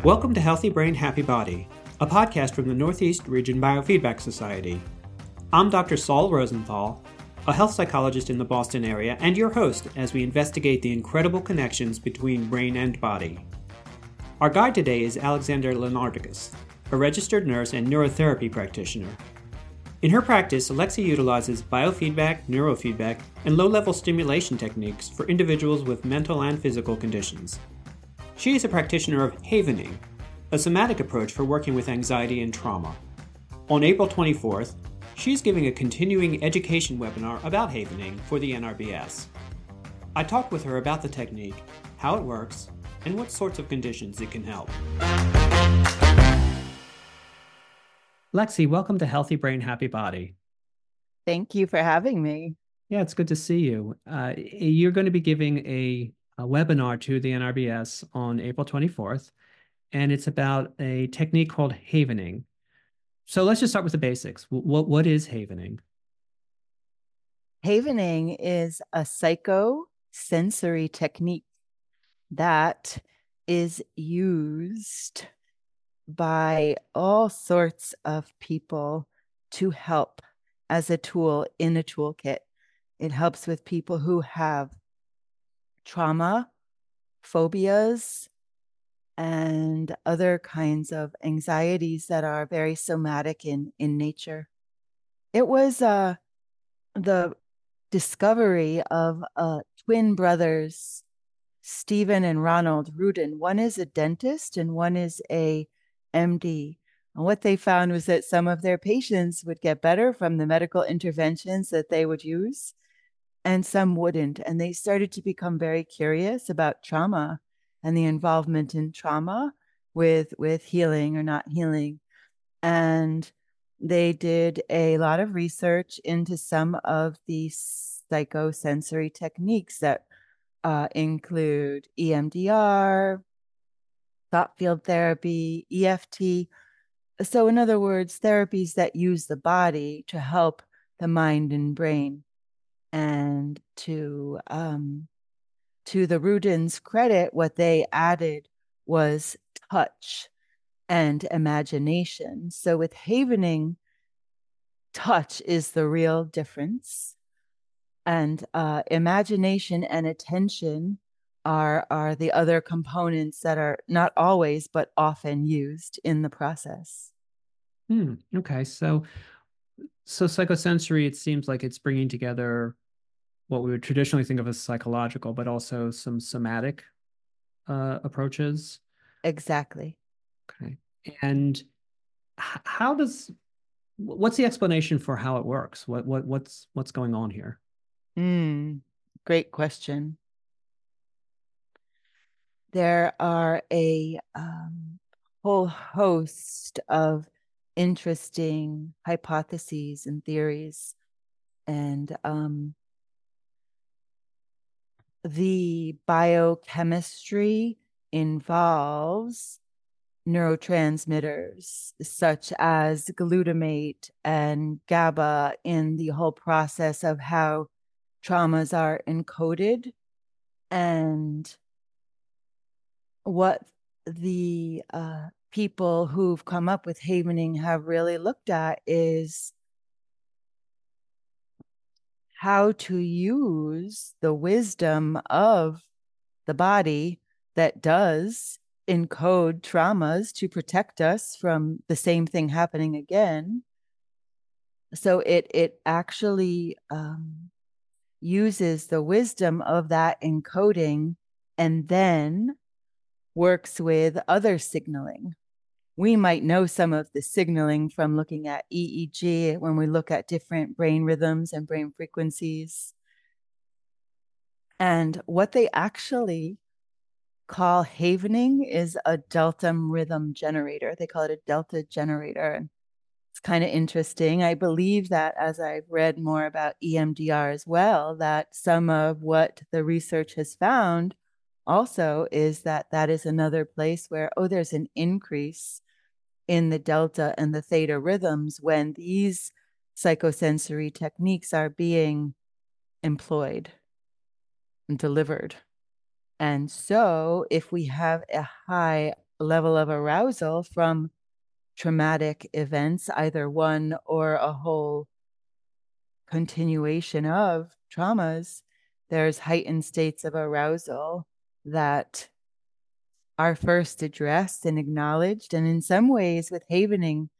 Welcome to Healthy Brain, Happy Body, a podcast from the Northeast Region Biofeedback Society. I'm Dr. Saul Rosenthal, a health psychologist in the Boston area, and your host as we investigate the incredible connections between brain and body. Our guide today is Alexandra Lenardakis, a registered nurse and neurotherapy practitioner. In her practice, Alexi utilizes biofeedback, neurofeedback, and low-level stimulation techniques for individuals with mental and physical conditions. She is a practitioner of havening, a somatic approach for working with anxiety and trauma. On April 24th, she is giving a continuing education webinar about havening for the NRBS. I talked with her about the technique, how it works, and what sorts of conditions it can help. Lexi, welcome to Healthy Brain, Happy Body. Thank you for having me. Yeah, it's good to see you. You're going to be giving a webinar to the NRBS on April 24th, and it's about a technique called havening. So let's just start with the basics. What is havening? Havening is a psychosensory technique that is used by all sorts of people to help as a tool in a toolkit. It helps with people who have trauma, phobias, and other kinds of anxieties that are very somatic in nature. It was the discovery of twin brothers, Stephen and Ronald Rudin. One is a dentist and one is a MD. And what they found was that some of their patients would get better from the medical interventions that they would use, and some wouldn't. And they started to become very curious about trauma and the involvement in trauma with healing or not healing. And they did a lot of research into some of these psychosensory techniques that include EMDR, thought field therapy, EFT. So in other words, therapies that use the body to help the mind and brain. And to the Rudins' credit, what they added was touch and imagination. So with havening, touch is the real difference. And imagination and attention are the other components that are not always, but often used in the process. Okay, so psychosensory, it seems like it's bringing together what we would traditionally think of as psychological, but also some somatic approaches. Exactly. Okay, and what's the explanation for how it works? What's going on here? Great question. There are a whole host of interesting hypotheses and theories. And the biochemistry involves neurotransmitters such as glutamate and GABA in the whole process of how traumas are encoded. And what the people who've come up with havening have really looked at is how to use the wisdom of the body that does encode traumas to protect us from the same thing happening again. So it actually uses the wisdom of that encoding and then works with other signaling. We might know some of the signaling from looking at EEG when we look at different brain rhythms and brain frequencies. And what they actually call havening is a delta rhythm generator. They call it a delta generator. And it's kind of interesting. I believe that as I've read more about EMDR as well, that some of what the research has found also is that is another place where, there's an increase in the delta and the theta rhythms when these psychosensory techniques are being employed and delivered. And so if we have a high level of arousal from traumatic events, either one or a whole continuation of traumas, there's heightened states of arousal that are first addressed and acknowledged. And in some ways, with havening,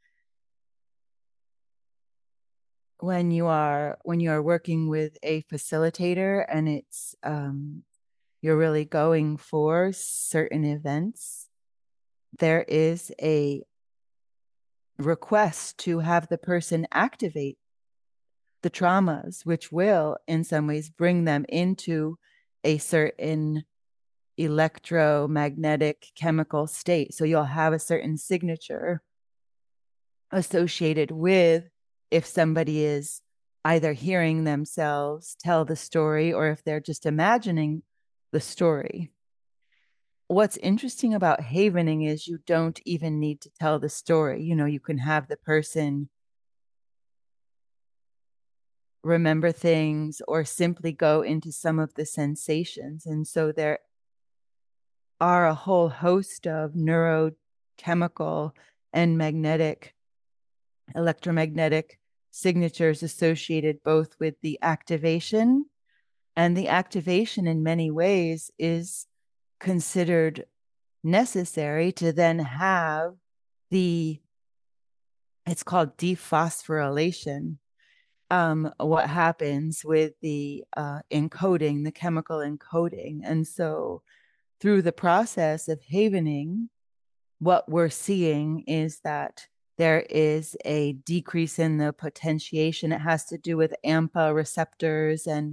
when you are working with a facilitator and it's you're really going for certain events, there is a request to have the person activate the traumas, which will in some ways bring them into a certain electromagnetic chemical state. So you'll have a certain signature associated with if somebody is either hearing themselves tell the story or if they're just imagining the story. What's interesting about havening is you don't even need to tell the story. You know, you can have the person remember things or simply go into some of the sensations. And so there are a whole host of neurochemical and electromagnetic signatures associated both with the activation, and the activation in many ways is considered necessary to then have it's called dephosphorylation. What happens with the encoding, the chemical encoding. And so through the process of havening, what we're seeing is that there is a decrease in the potentiation. It has to do with AMPA receptors and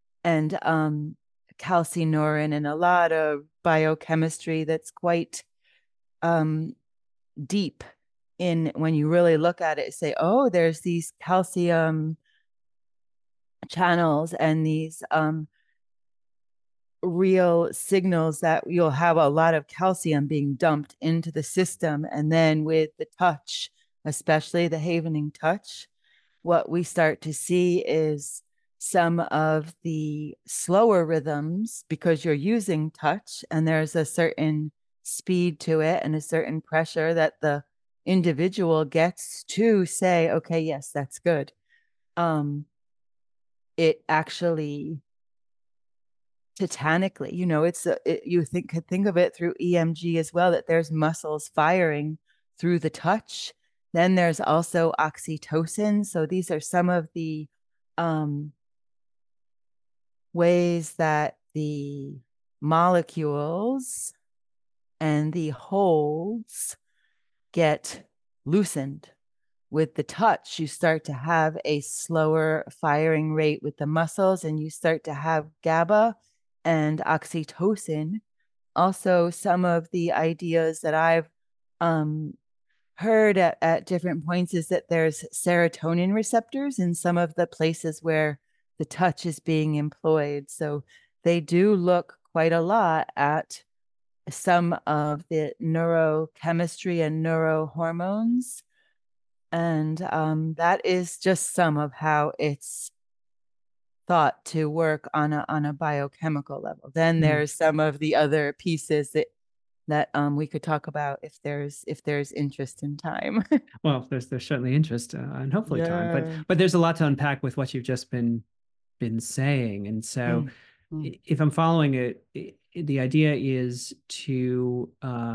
calcineurin and a lot of biochemistry that's quite deep in when you really look at it, say, oh, there's these calcium channels and these real signals that you'll have a lot of calcium being dumped into the system. And then with the touch, especially the havening touch, what we start to see is some of the slower rhythms because you're using touch and there's a certain speed to it and a certain pressure that the individual gets to say, okay, yes, that's good. It actually titanically, you know, could think of it through EMG as well, that there's muscles firing through the touch. Then there's also oxytocin. So these are some of the ways that the molecules and the holds get loosened. With the touch, you start to have a slower firing rate with the muscles, and you start to have GABA and oxytocin. Also, some of the ideas that I've heard at different points is that there's serotonin receptors in some of the places where the touch is being employed. So they do look quite a lot at some of the neurochemistry and neurohormones. And that is just some of how it's thought to work on a biochemical level. Then there's some of the other pieces that we could talk about if there's interest in time. Well, there's certainly interest and hopefully time, but there's a lot to unpack with what you've just been saying. And so if I'm following it, the idea is to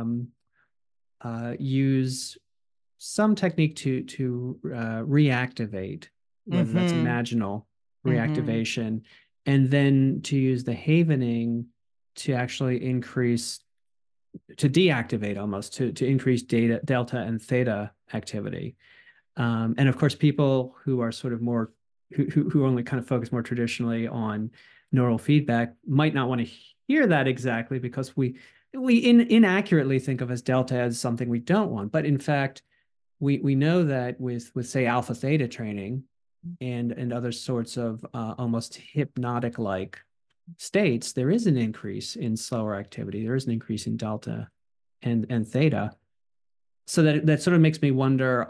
use some technique to reactivate, whether that's imaginal reactivation, and then to use the havening to actually to deactivate almost, to increase delta and theta activity. And of course, people who are sort of more, who only kind of focus more traditionally on neural feedback might not want to hear that exactly, because we inaccurately think of as delta as something we don't want. But in fact, we know that with say alpha theta training and other sorts of almost hypnotic like states, there is an increase in slower activity. There is an increase in delta and theta. So that sort of makes me wonder,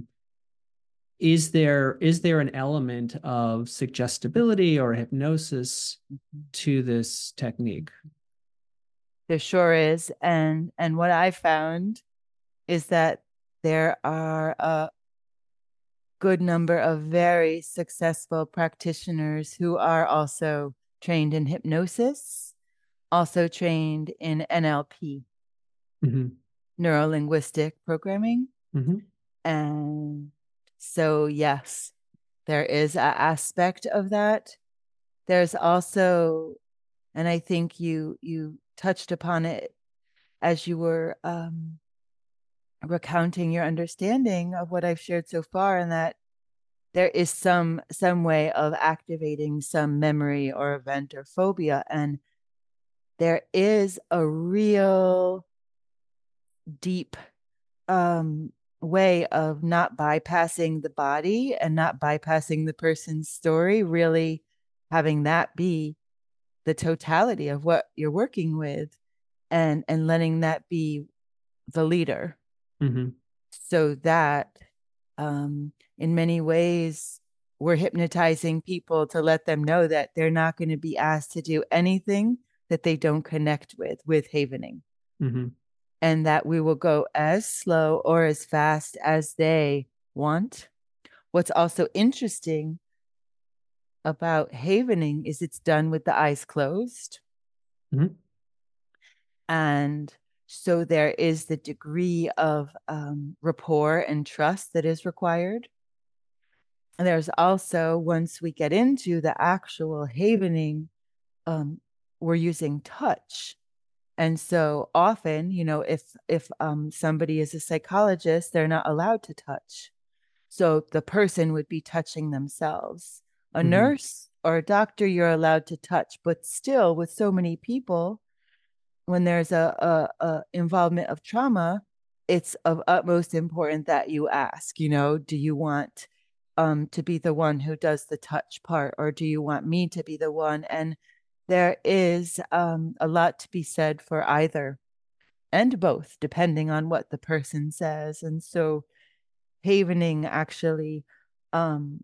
is there an element of suggestibility or hypnosis to this technique? There sure is. And what I found is that there are a good number of very successful practitioners who are also trained in hypnosis, also trained in NLP, Mm-hmm. neuro linguistic programming. Mm-hmm. And so, yes, there is an aspect of that. There's also, and I think you touched upon it as you were recounting your understanding of what I've shared so far, and that there is some way of activating some memory or event or phobia, and there is a real deep um way of not bypassing the body and not bypassing the person's story, really having that be the totality of what you're working with, and letting that be the leader, Mm-hmm. so that in many ways we're hypnotizing people to let them know that they're not going to be asked to do anything that they don't connect with havening, Mm-hmm. and that we will go as slow or as fast as they want. What's also interesting about havening is it's done with the eyes closed. Mm-hmm. And so there is the degree of rapport and trust that is required. And there's also, once we get into the actual havening, we're using touch. And so often, if somebody is a psychologist, they're not allowed to touch. So the person would be touching themselves. A Mm-hmm. nurse or a doctor, you're allowed to touch, but still, with so many people, when there's a involvement of trauma, it's of utmost importance that you ask, do you want to be the one who does the touch part, or do you want me to be the one? And there is a lot to be said for either and both, depending on what the person says. And so havening actually, um,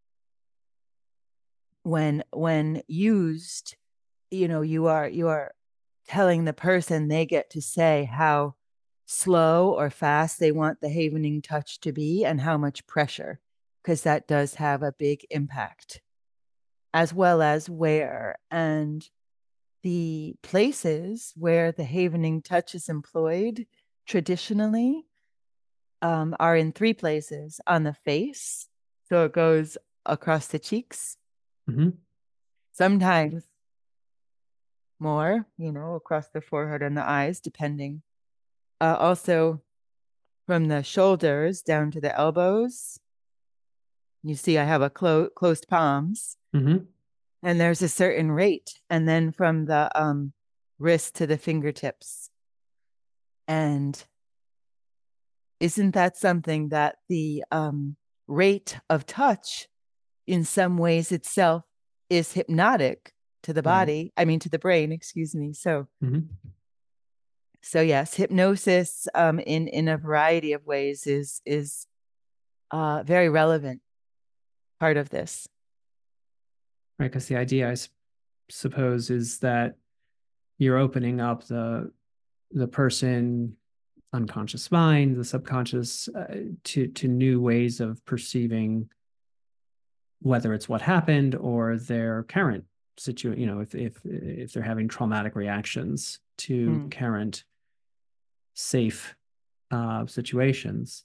when used, you are telling the person they get to say how slow or fast they want the havening touch to be and how much pressure, because that does have a big impact, as well as where. And the places where the havening touch is employed traditionally are in three places: on the face, so it goes across the cheeks, Mm-hmm. sometimes more, across the forehead and the eyes, depending. Also, from the shoulders down to the elbows. You see, I have a closed palms, Mm-hmm. and there's a certain rate. And then from the wrist to the fingertips. And isn't that something that the rate of touch, in some ways itself, is hypnotic to the Right. body? I mean, to the brain, excuse me. So, Mm-hmm. so yes, hypnosis in a variety of ways is very relevant part of this. Right. Because the idea, suppose, is that you're opening up the person unconscious mind, the subconscious, to new ways of perceiving, whether it's what happened or their current situation. If they're having traumatic reactions to Mm. current safe situations.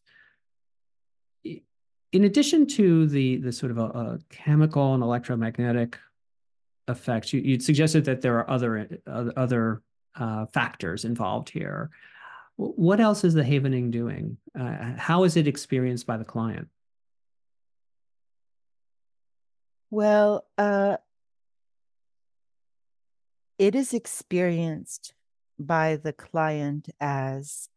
In addition to the sort of a chemical and electromagnetic effects, you'd suggested that there are other factors involved here. What else is the havening doing? How is it experienced by the client? Well, it is experienced by the client as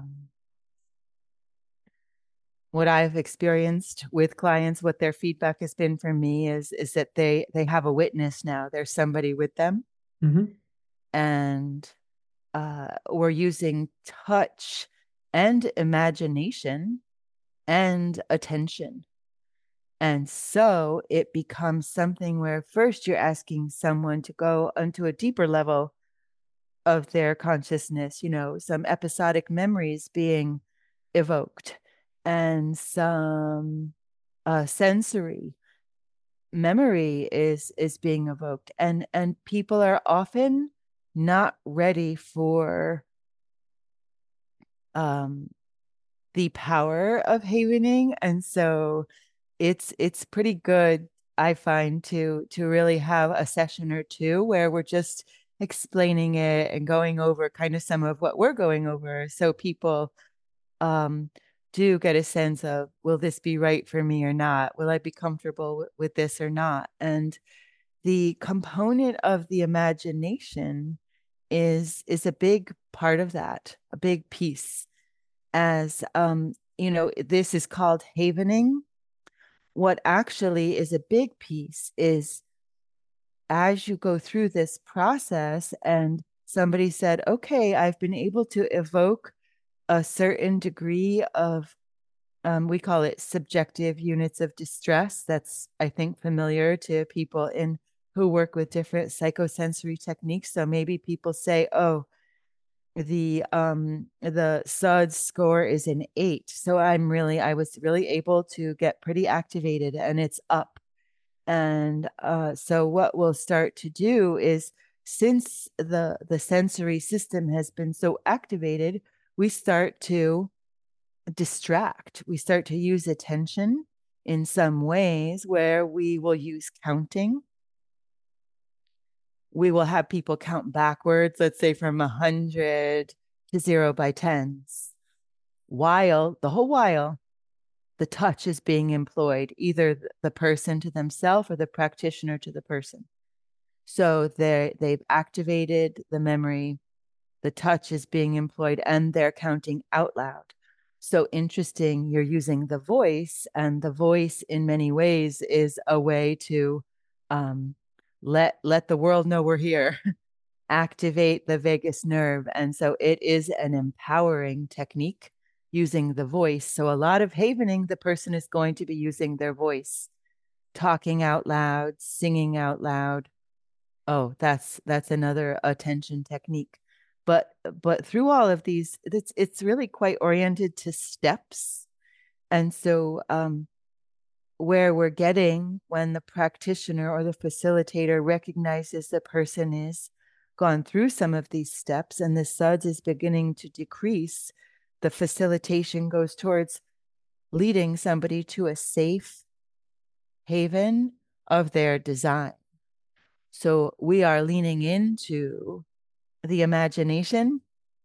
what I've experienced with clients. What their feedback has been for me is that they have a witness now. There's somebody with them, Mm-hmm. and we're using touch and imagination and attention. And so it becomes something where first you're asking someone to go onto a deeper level of their consciousness, some episodic memories being evoked and some sensory memory is being evoked, and people are often not ready for um the power of havening. And so it's pretty good, I find, to really have a session or two where we're just explaining it and going over kind of some of what we're going over, so people um do get a sense of, will this be right for me or not? Will I be comfortable with this or not? And the component of the imagination is a big part of that, a big piece. As this is called havening. What actually is a big piece is, as you go through this process and somebody said, okay, I've been able to evoke a certain degree of, we call it subjective units of distress. That's, I think, familiar to people in who work with different psychosensory techniques. So maybe people say, oh, the SUDS score is an 8. So I was really able to get pretty activated, and it's up. And so what we'll start to do is, since the sensory system has been so activated, we start to distract. We start to use attention in some ways where we will use counting. We will have people count backwards, let's say from 100 to 0 by tens, while the touch is being employed, either the person to themselves or the practitioner to the person. So they've activated the memory, the touch is being employed, and they're counting out loud. So interesting, you're using the voice, and the voice in many ways is a way to let the world know we're here, activate the vagus nerve. And so it is an empowering technique using the voice. So a lot of havening, the person is going to be using their voice, talking out loud, singing out loud. Oh, that's another attention technique. But through all of these, it's really quite oriented to steps. And so where we're getting, when the practitioner or the facilitator recognizes the person is gone through some of these steps and the SUDS is beginning to decrease, the facilitation goes towards leading somebody to a safe haven of their design. So we are leaning into the imagination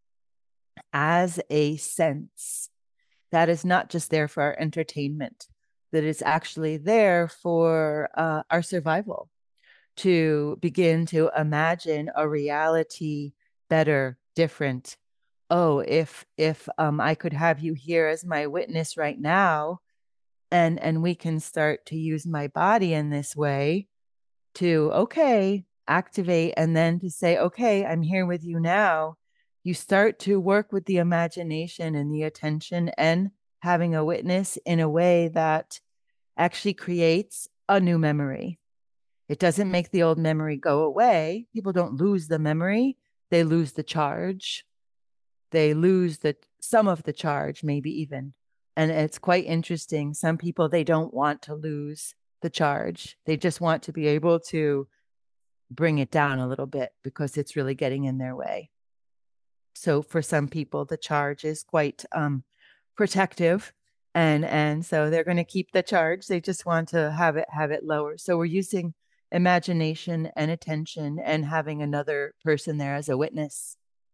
as a sense that is not just there for our entertainment, that is actually there for our survival, to begin to imagine a reality better, different. Oh, if I could have you here as my witness right now, and we can start to use my body in this way to, okay, activate, and then to say, okay, I'm here with you now. You start to work with the imagination and the attention and having a witness in a way that actually creates a new memory. It doesn't make the old memory go away. People don't lose the memory, they lose the charge. They lose some of the charge, maybe even. And it's quite interesting. Some people, they don't want to lose the charge. They just want to be able to bring it down a little bit because it's really getting in their way. So for some people, the charge is quite protective, and so they're going to keep the charge. They just want to have it lower. So we're using imagination and attention and having another person there as a witness.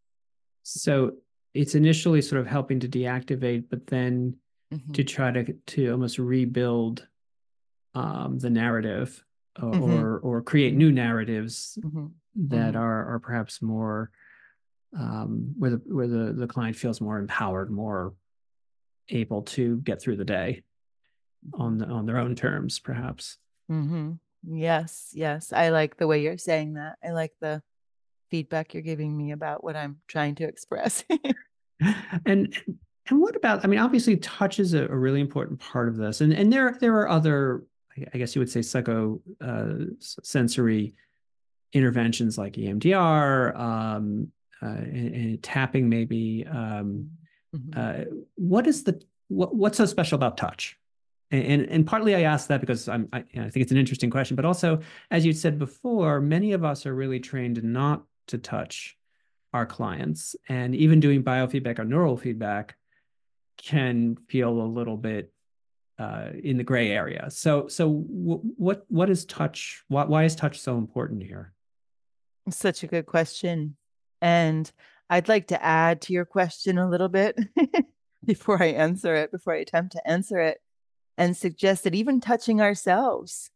So it's initially sort of helping to deactivate, but then to try to almost rebuild the narrative or create new narratives that are perhaps more where the client feels more empowered, more able to get through the day on their own terms, perhaps. Yes, I like the way you're saying that. I like the feedback you're giving me about what I'm trying to express. and what about, I mean, obviously touch is a really important part of this, and there are other, I guess you would say, sensory interventions like EMDR, tapping maybe. What is what's so special about touch? And partly I ask that because I think it's an interesting question, but also, as you said before, many of us are really trained not to touch our clients, and even doing biofeedback or neural feedback can feel a little bit in the gray area. What is touch? Why is touch so important here? Such a good question. And I'd like to add to your question a little bit before I attempt to answer it, and suggest that even touching ourselves,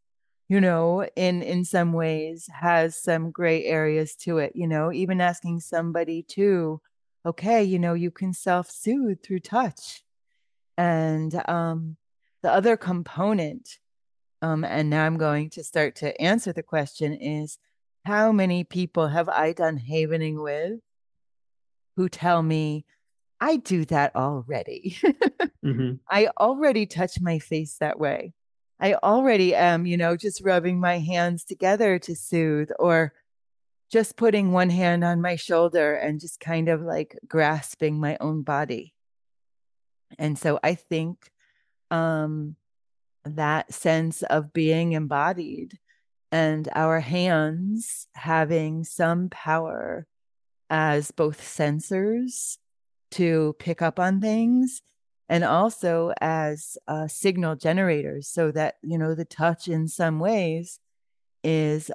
in some ways has some gray areas to it, even asking somebody to, okay, you can self-soothe through touch. And the other component, and now I'm going to start to answer the question, is how many people have I done havening with who tell me, I do that already. Mm-hmm. I already touch my face that way. I already am, just rubbing my hands together to soothe, or just putting one hand on my shoulder and just kind of like grasping my own body. And so I think um, that sense of being embodied and our hands having some power as both sensors to pick up on things, and also as signal generators, so that the touch in some ways is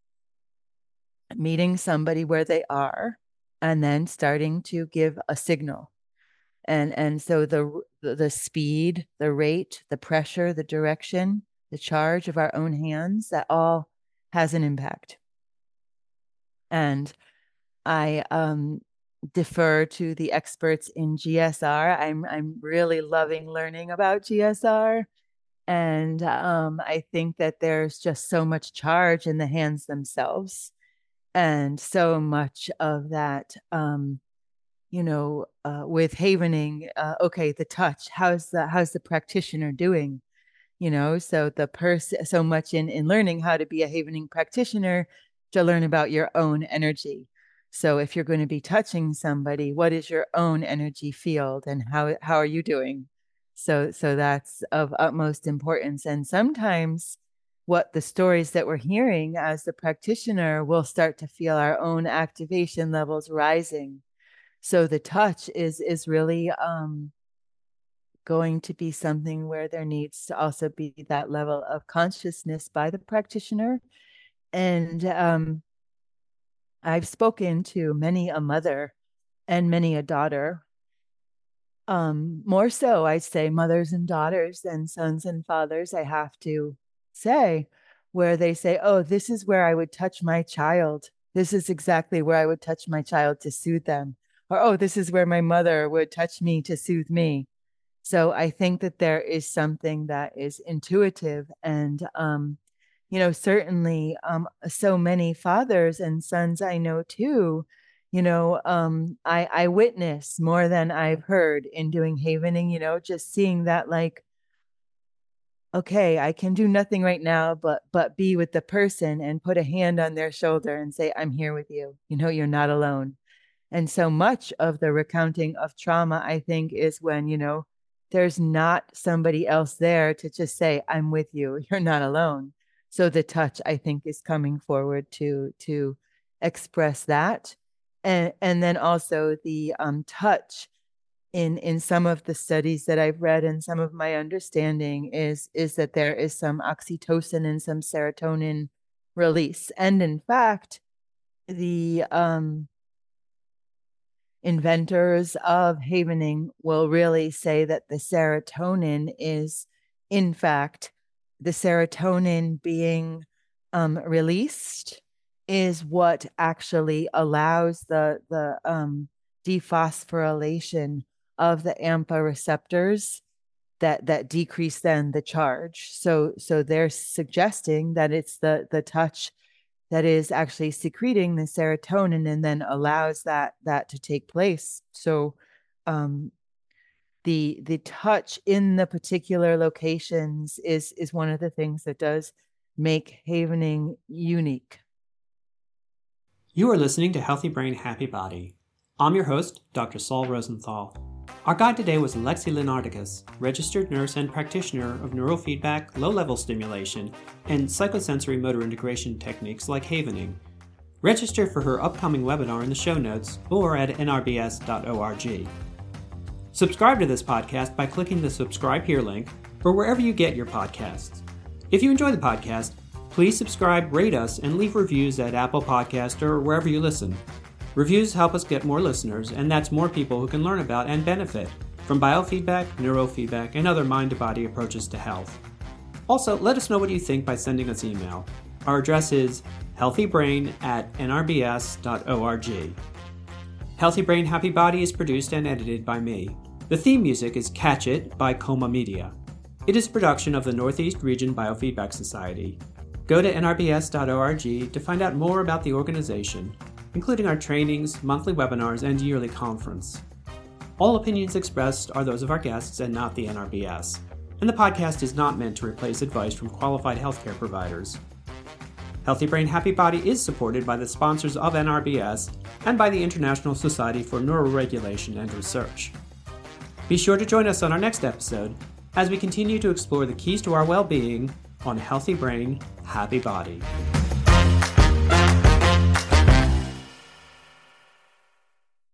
meeting somebody where they are and then starting to give a signal. And so the speed, the rate, the pressure, the direction, the charge of our own hands, that all has an impact. And I defer to the experts in GSR. I'm really loving learning about GSR, and I think that there's just so much charge in the hands themselves, and so much of that. With havening, okay, the touch. How's the practitioner doing? So the person, so much in learning how to be a havening practitioner, to learn about your own energy. So if you're going to be touching somebody, what is your own energy field, and how are you doing? So that's of utmost importance. And sometimes what the stories that we're hearing as the practitioner, will start to feel our own activation levels rising. So the touch is really going to be something where there needs to also be that level of consciousness by the practitioner. And I've spoken to many a mother and many a daughter. More so, I'd say mothers and daughters than sons and fathers, I have to say, where they say, oh, this is where I would touch my child. This is exactly where I would touch my child to soothe them. Or, oh, this is where my mother would touch me to soothe me. So I think that there is something that is intuitive, and certainly so many fathers and sons I know too, I witness more than I've heard in doing havening, just seeing that, like, okay, I can do nothing right now but be with the person and put a hand on their shoulder and say, I'm here with you. You're not alone. And so much of the recounting of trauma, I think, is when, there's not somebody else there to just say, I'm with you, you're not alone. So the touch, I think, is coming forward to express that. And then also the touch in some of the studies that I've read, and some of my understanding is that there is some oxytocin and some serotonin release. And in fact, the inventors of havening will really say that the serotonin is, in fact, the serotonin being released is what actually allows the dephosphorylation of the AMPA receptors that decrease then the charge. So they're suggesting that it's the touch that is actually secreting the serotonin and then allows that to take place. So um, the touch in the particular locations is one of the things that does make havening unique. You are listening to Healthy Brain, Happy Body. I'm your host, Dr. Saul Rosenthal. Our guide today was Lexi Lenardicus, registered nurse and practitioner of neurofeedback, low-level stimulation, and psychosensory motor integration techniques like havening. Register for her upcoming webinar in the show notes or at nrbs.org. Subscribe to this podcast by clicking the subscribe here link or wherever you get your podcasts. If you enjoy the podcast, please subscribe, rate us, and leave reviews at Apple Podcast or wherever you listen. Reviews help us get more listeners, and that's more people who can learn about and benefit from biofeedback, neurofeedback, and other mind-to-body approaches to health. Also, let us know what you think by sending us email. Our address is healthybrain@nrbs.org. Healthy Brain, Happy Body is produced and edited by me. The theme music is Catch It by Coma Media. It is a production of the Northeast Region Biofeedback Society. Go to nrbs.org to find out more about the organization, including our trainings, monthly webinars, and yearly conference. All opinions expressed are those of our guests and not the NRBS, and the podcast is not meant to replace advice from qualified healthcare providers. Healthy Brain, Happy Body is supported by the sponsors of NRBS and by the International Society for Neuroregulation and Research. Be sure to join us on our next episode as we continue to explore the keys to our well-being on Healthy Brain, Happy Body.